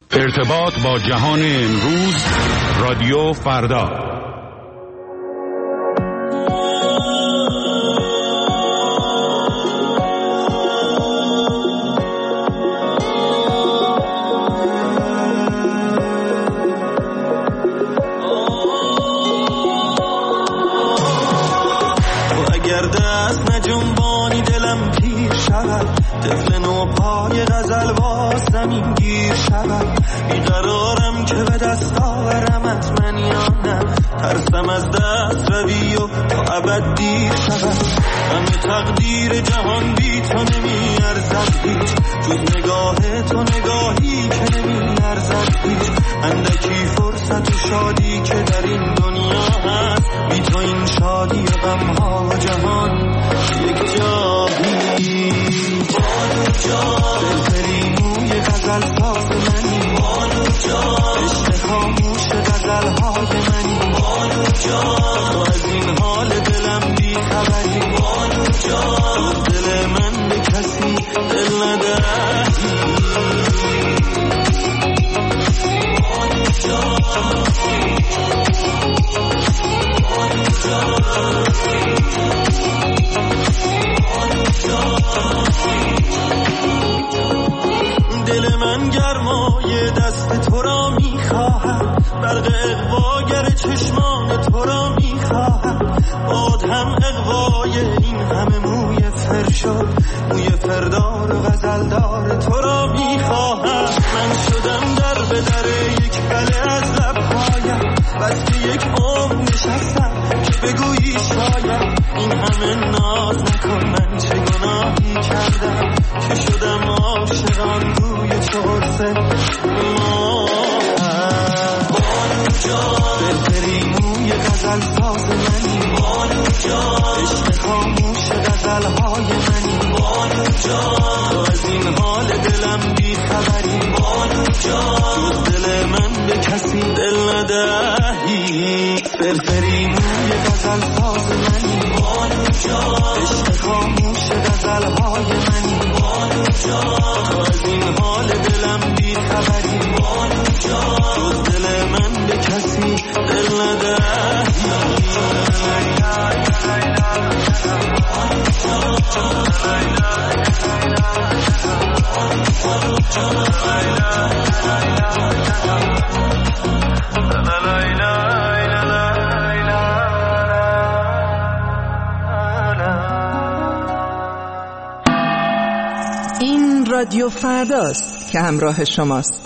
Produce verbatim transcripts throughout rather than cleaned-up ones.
ارتباط با جهان امروز، رادیو فردا. اگر دست نجنبانی دلم پیر شود، طفل نو پای غزل با زمین گیر شود. بیقرارم که به دست آورمت من یا نه، ترسم از دست روی و تا ابد دیر شود. همه تقدیر جهان بی تو نمی ارزد هیچ، جز نگاه تو نگاهی که نمی ارزد هیچ. اندکی فرصت و شادی که در این دنیا هست، بی تو این شادی و غمها و جهان یک جایی. بانو جان دلبری موی غزل ساز منی، بانو جان عشق خاموش غزل های منی، بانو جان تو از این حال دلم بی خبری، بانو جان دل من به کسی دل ندهی، بانو جان بانو جان دل من گرمای دست تو را میخواهد، برق اغواگر چشمان تو را میخواهد. باد هم اغوای این همه موی فر شد، موی فردار و غزلدار تو را میخواهد. من شدم در به در یک گله از لبهایم، بس که یک عمر نشستم که بگویی شاید. این همه ناز نکن، من چه گناهی کردم که شدم عاشقان روی چرسه ما. بانو جان دلبری موی غزل ساز منی، بانو جان عشق خاموش غزل های منی، بانو جان تو از این حال دلم بی خبری، بانو جان جز دل من به کسی دل ندهی. فرفری موی غزل ساز منی، بانو جان عشق خاموش غزل های منی، بانو جان تو از این حال دلم بی خبری، بانو جان جز دل من به کسی دل ندهی. این رادیو فرداست که همراه شماست.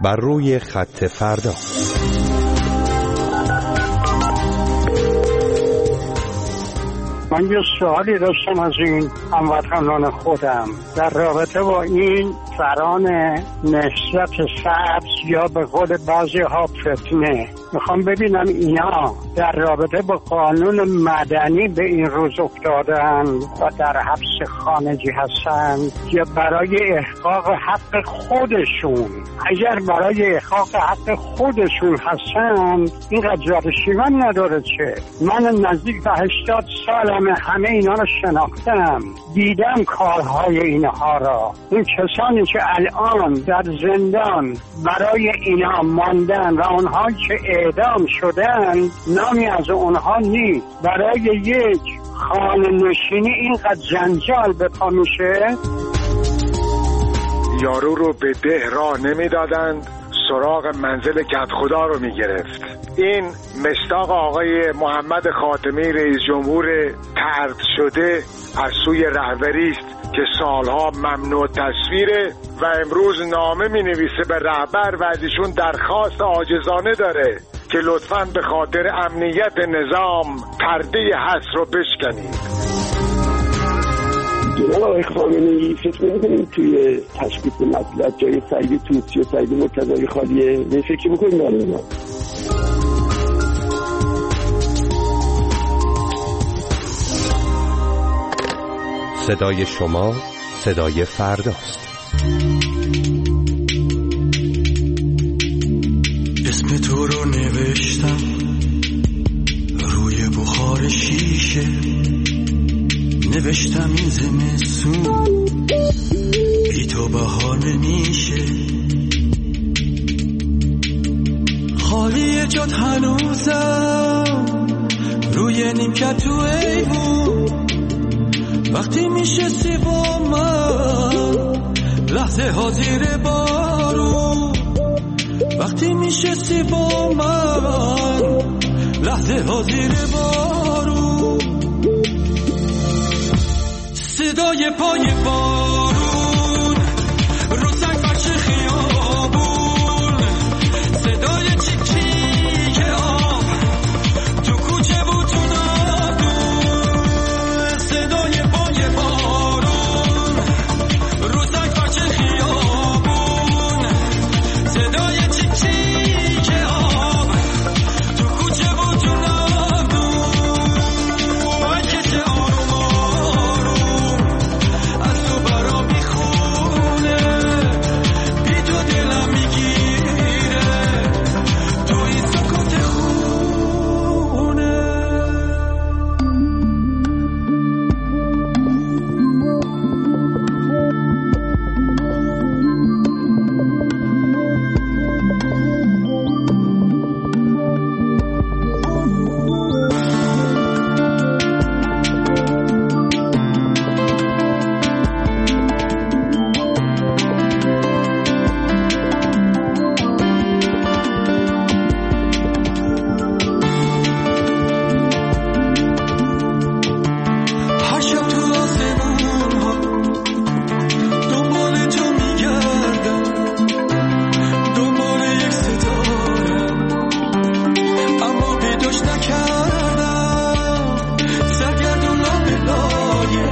بر روی خط فردا. من یه سوالی داشتم از این هموطنان خودم در رابطه با این سران نهضت سبز یا به قول بعضی ها فتنه. میخوام ببینم اینا در رابطه با قانون مدنی به این روز افتادن و در حبس خانگی هستن یا برای احقاق حق خودشون. اگر برای احقاق حق خودشون هستن اینقدر زیاد شیون نداره چه. من نزدیک به هشتاد سالمه همه اینا رو شناختم، دیدم کارهای اینها را. این کسانی که الان در زندان برای اینا ماندن و اونها که اعدام شدن نامی از اونها نیست. برای یک خانه نشینی اینقدر جنجال به پا میشه. یارو رو به ده راه نمیدادند، سراغ منزل کدخدا رو میگرفت. این مصداق آقای محمد خاتمی رئیس جمهور طرد شده از سوی رهبری است که سالها ممنوع تصویره و امروز نامه می نویسه به رهبر و از ایشون درخواست عاجزانه داره که لطفاً به خاطر امنیت نظام پرده هست رو بشکنید. جناب آقای خامنه‌ای فکر نمی‌کنید توی تشخیص مطلب جای سعید طوسی و سعید مرتضوی خالیه؟ به فکر بکنید داریم. صدای شما صدای فرداست. اسم تو رو نوشتم روی بخار شیشه، نوشتم این زمستون بی تو بهار نمیشه. خالی جات هنوزم روی نیمکت تو ایوون، وقتی میشستی با من لحظه ها زیر بارون، وقتی میشستی با من لحظه ها زیر بارون، صدای پای بارون رو سنگ فرش خیابون، صدای چیکی که آب تو کوچه بود تو نادون، صدای پای بارون رو سنگ فرش خیابون، صدای چیکی که آب تو کوچه بود تو نادون، وای کسی آروم آروم از تو برا میخونه، بی تو دلم میگیره تو این سکوت خونه. هر شب تو آسمون ها دنبال تو میگردم، دنبال یک ستاره اما پیداش نکردم، سرگردون لابه لایه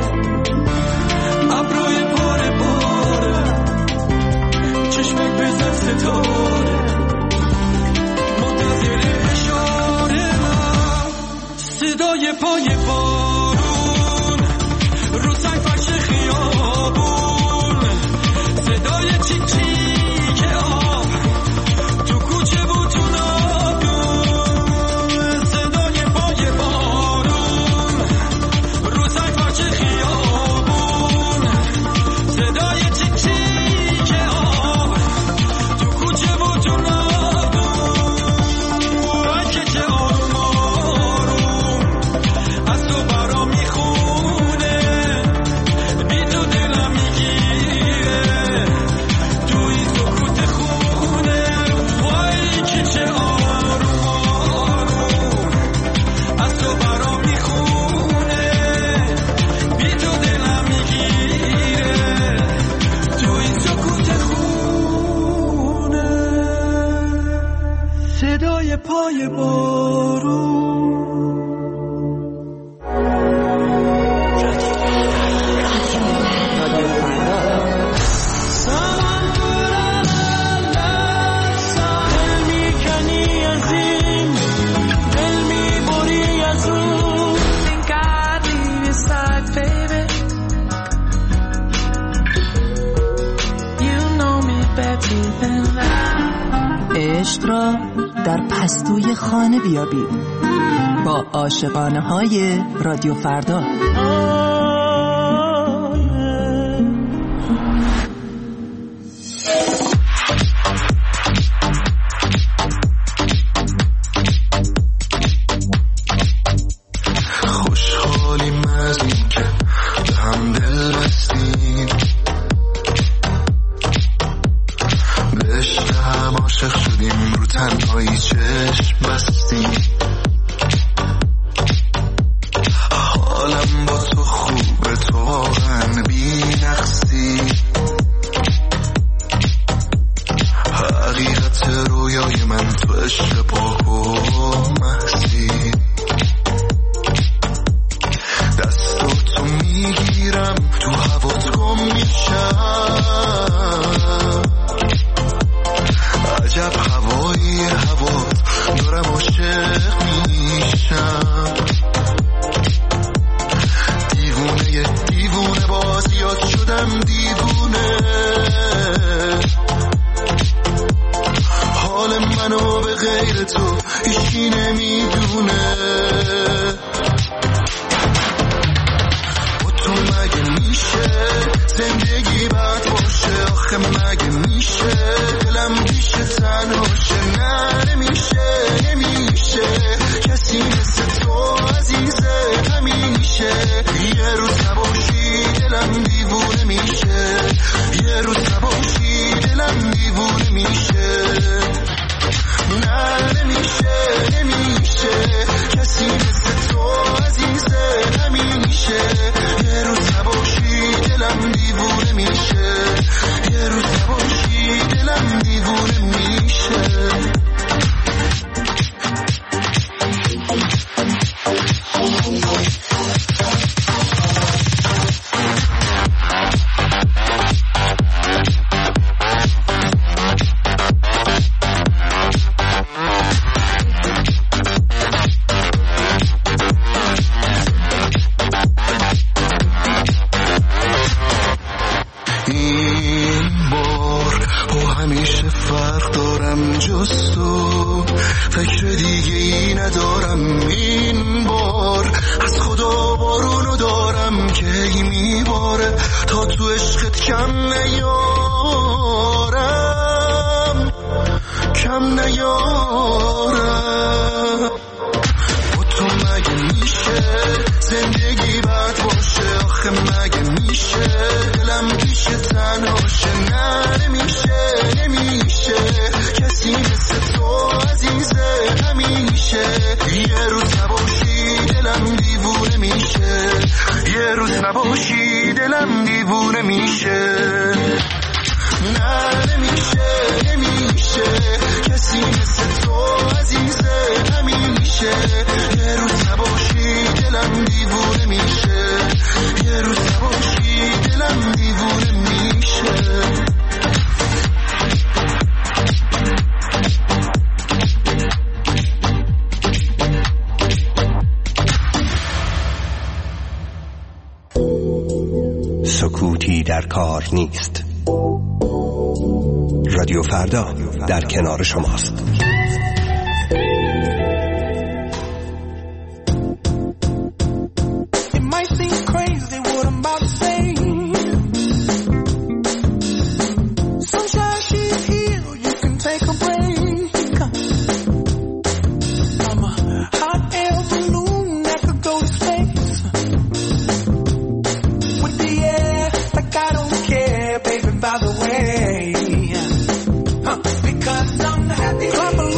ابروی پاره پاره، چشمک بزن ستاره منتظر اشاره من، صدای پای بارون رو سنگ فرش خیابون، صدای چیکی که آب تو کوچه بود تو نادون، صدای پای بارون رو سنگ فرش خیابون، صدای چیکی که آب تو کوچه بود تو نادون، وای که چه آروم آروم از تو برا میخونه، عشق را در پستوی خانه بیابید با عاشقانه های رادیو فردا. خوشحالیم از این که به هم دل بستیم، به عشق هم عاشق شدیم، رو تنهایی چشم بستیم. حالم با تو خوبه، تو واقعا بی نقصی، حقیقت رویای من تو عشق پاک و محضی. دستاتو میگیرم تو هوات گم میشم، عجب هوایی هوات دارم عاشق میشم. دیوونه دیوونه باز یاد شدم دیوونه، حال منو به غیر تو هیچی نمیدونه. با تو مگه میشه زندگی بد باشه؟ آخه مگه میشه دلم پیش تنهاشه؟ نه نمیشه نمیشه، کسی مثل تو عزیزه همیشه. یه روز نباشی دلم دیوونه میشه، یه روز نباشی دلم دیوونه میشه. نه نمیشه نمیشه، کسی مثل تو عزیزه همیشه. یه روز نباشی دلم دیوونه میشه، یه روز نباشی دلم دیوونه میشه. سکوتی در کار نیست. رادیو فردا در کنار شماست. By the way, huh, because I'm happy.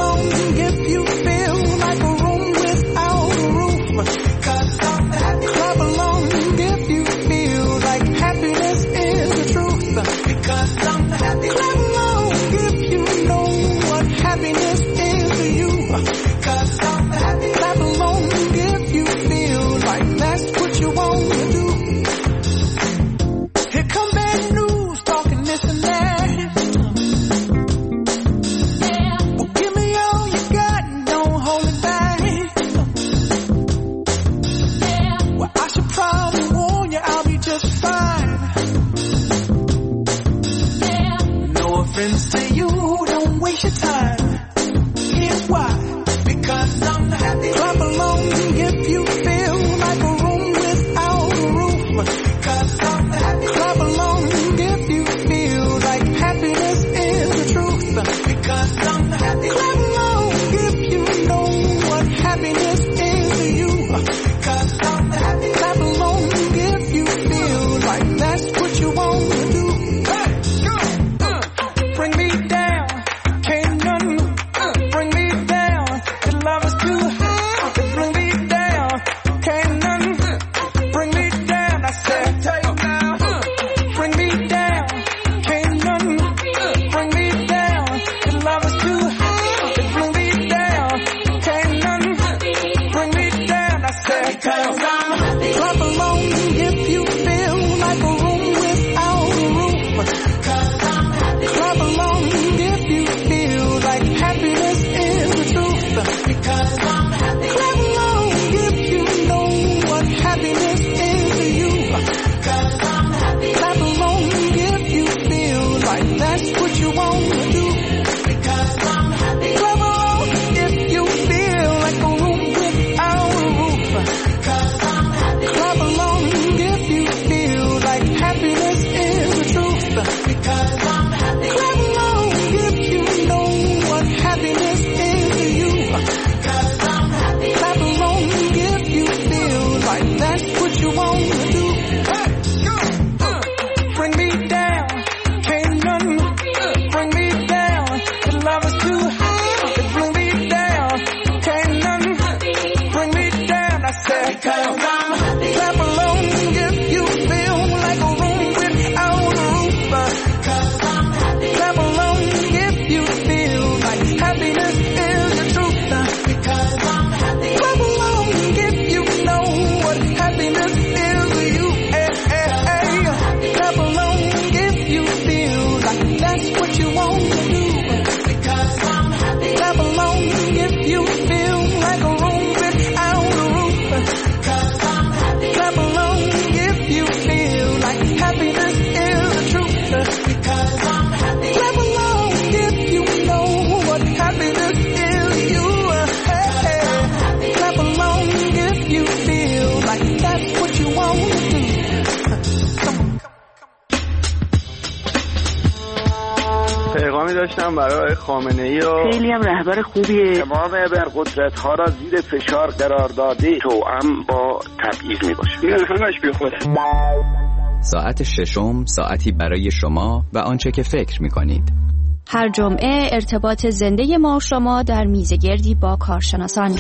داشتم برای خامنه‌ای و خیلی هم رهبر خوبیه. تمام ابرقدرت‌ها را زیر فشار قرار داده توأم با تبعیض میباشه. این همش بیخوده. ساعت ششم ساعتی برای شما و آنچه که فکر می‌کنید. هر جمعه ارتباط زنده ما و شما در میزگردی با کارشناسان.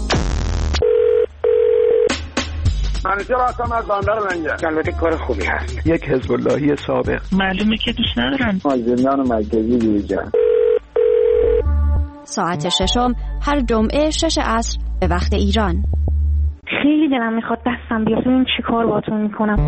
منیجر هستم از بندر لنگر. البته کار خوبی هست. یک حزب اللهی سابق. معلومه که دوست ندارن. زندان مرکزی بیرجان. ساعت ششم هر جمعه شش عصر به وقت ایران. خیلی دلم میخواد دستم بیاد ببین چی کار باهاتون میکنم.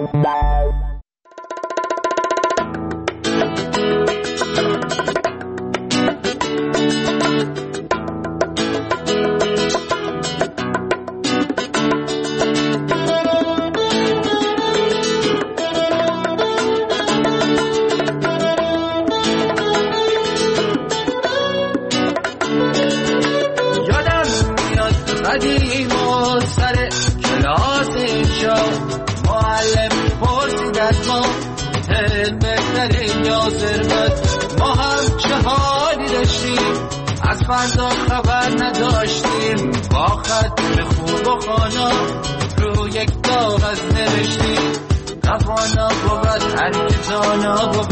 قدیم و سر کلاس شام معلم پرسید از ما هل بهترین یا ثروت، ما هم چه حالی داشتیم از فردا خبر نداشتیم، با خط خوب و خانا رو یک کاغذ نوشتیم، توانا بود هر که دانا بود،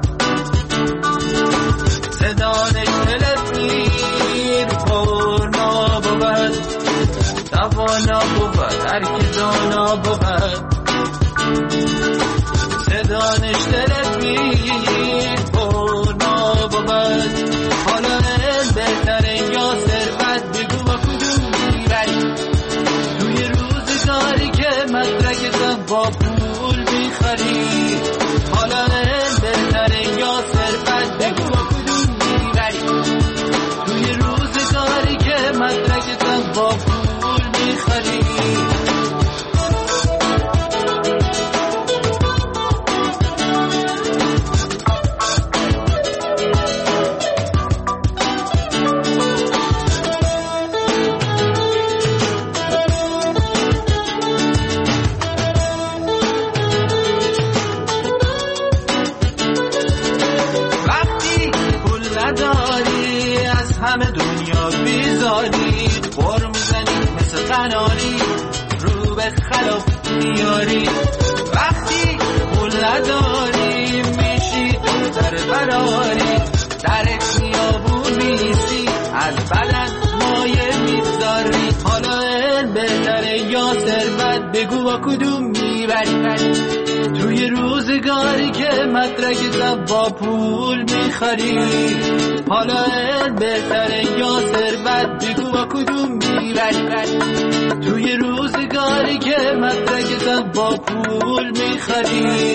صدانش تلفیر پرنا بود، توانا بود هر که دانا بود، صدانش تلفیر پرنا بود. حالا این بهتره یا ثروت، بگو با کدوم میبری توی روزگاری که مدرکتم با پول میخری. حالا این بهتره یا ثروت، بگو با کدوم میبری توی روزگاری که مدرکتم با پول میخری. همه دنیا بیزاری بر میزنی مثل قناری رو به خلاف میاری. وقتی پول نداری میشی تو در براری، در خیابون میسی از بدن مایه میذاری. حالا این بهتره یا ثروت، بگو با کدوم میبری توی روزگاری که مدرکتم با پول میخری. حالا این بهتره یا ثروت، بگو با کدوم میبری توی روزگاری که مدرکتم با پول میخری.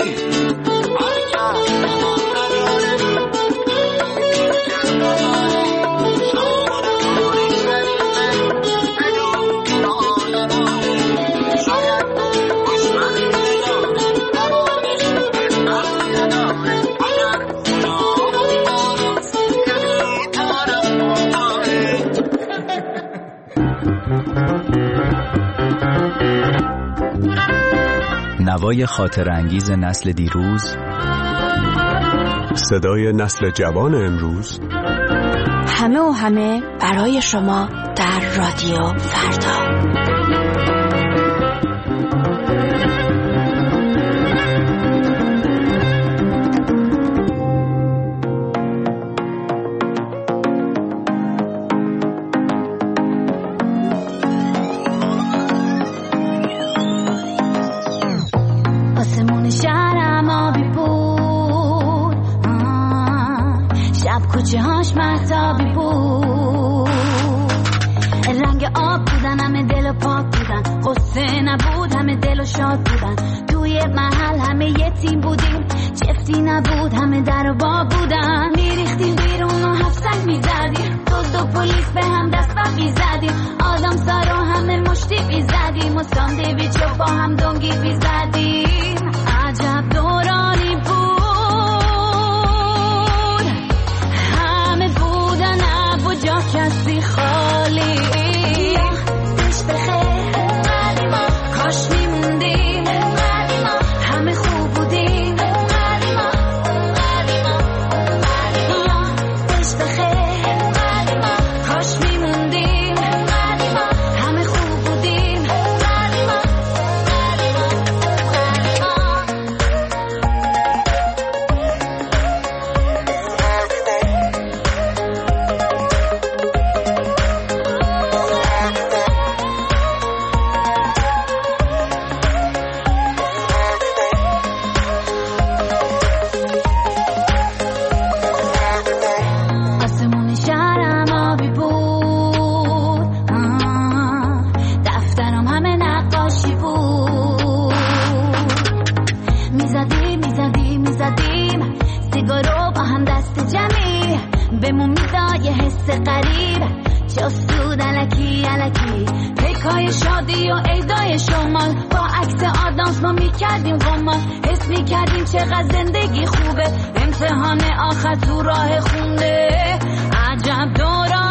نوای خاطر انگیز نسل دیروز، صدای نسل جوان امروز، همه و همه برای شما در رادیو فردا. کوچه هاش محتابی بود، رنگ آب بودن، همه دل و پاک بودن، قصه نبود همه دل و شاد بودن، توی محل همه یتیم بودیم، چفتی نبود همه در و باب بودن، میریختیم بیرون و هفسنگ میزدیم، دزد و پلیس به هم دست میزدیم، آدم سارا همه مشتی میزدیم و ساندویچ و با هم دنگی میزدیم. عجب دورانی بود، جا کسی خالی، دش بخیر قدیما، کاش میموندیم قدیما، همه خوب بودیم قدیما قدیما قدیما، صحنه شمال با عکس آدامس ما میکردیم قمار، حس میکردیم چقدر زندگی خوبه، امتحان آخر تو راه خونده، عجب دوران